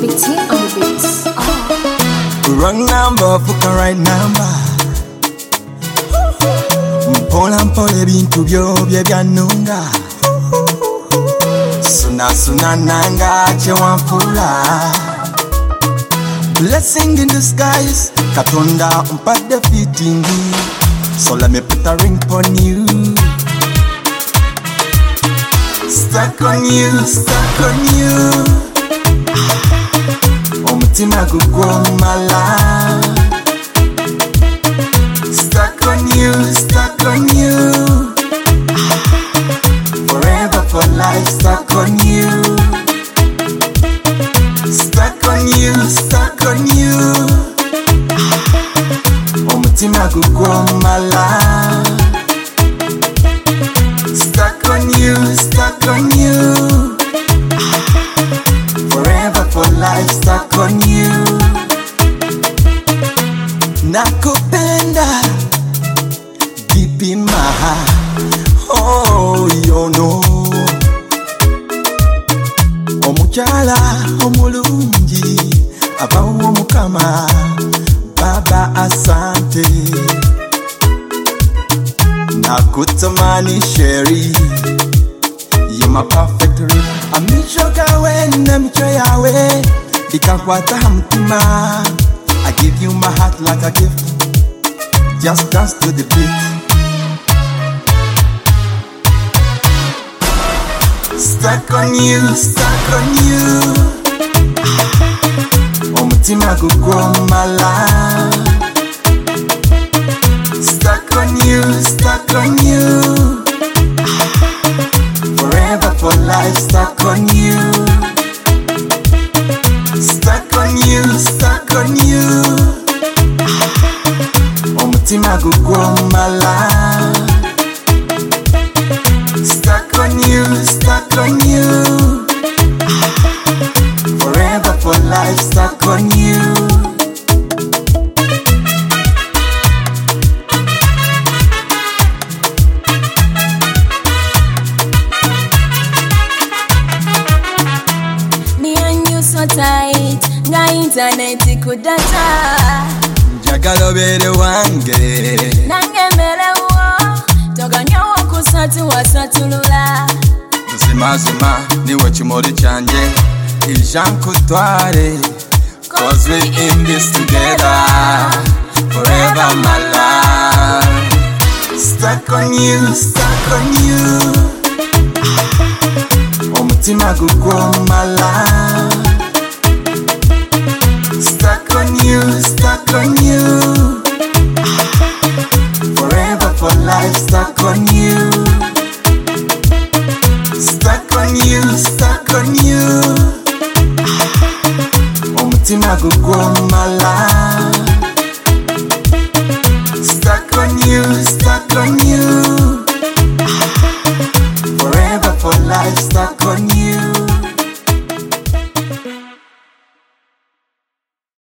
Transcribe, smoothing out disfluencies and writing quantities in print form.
Big T on the beats. Wrong number, fuka right number. Mpola mpole bintu byo bye byanunga. Suna nanga chewampula. Blessing in disguise, Katonda umpadde fitingi. So let me put a ring on you. Stuck on you, stuck on you. Omutima gugwomala. Stuck on you, stuck on you. Forever for life, stuck on you. Stuck on you, stuck on you. Omutima gugwomala. Stuck on you, stuck on you. Forever for life, stuck on you. Nakupenda deep in my heart. Oh, you know. Omukyala omulungi abawo mukama. Baba asante. Nakutamani Sherry, you're my perfect ring. Amishoka wena micho yawe, ikakwata hamtima. I give you my heart like a gift. Just dance to the beat. Stuck on you, stuck on you. Omutima gugwomala. Stuck on you, stuck on you. Forever for life, stuck on you. Stuck on you, stuck on you. Omutima gugwomala. Stuck on you, stuck on you. Forever for life, stuck on you. So tight, nga internet kudata. Njagala obere wange. Nange melewo, toganyowo kusatu wasatulula. Mazima niwe kimoli kyanje. Ijankutware. Cause we in this together. Forever my love. Stuck on you, stuck on you. Omutima gugwomala. Stuck on you, stuck on you. Forever for life, stuck on you. Stuck on you, stuck on you. Omutima gugwomala.